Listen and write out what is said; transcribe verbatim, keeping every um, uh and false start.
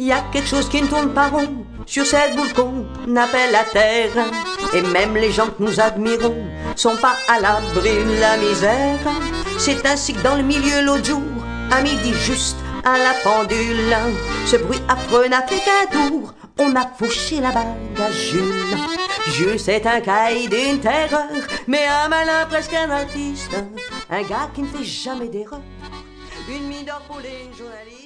Y a quelque chose qui ne tourne pas rond sur cette boule qu'on appelle la terre. Et même les gens que nous admirons sont pas à l'abri de la misère. C'est ainsi que dans le milieu l'autre jour, à midi juste à la pendule, ce bruit affreux n'a fait qu'un tour. On a fauché la bague à Jules. Jules c'est un caïd d'une terreur, mais un malin presque un artiste, un gars qui ne fait jamais d'erreur. Une mine d'or pour les journalistes.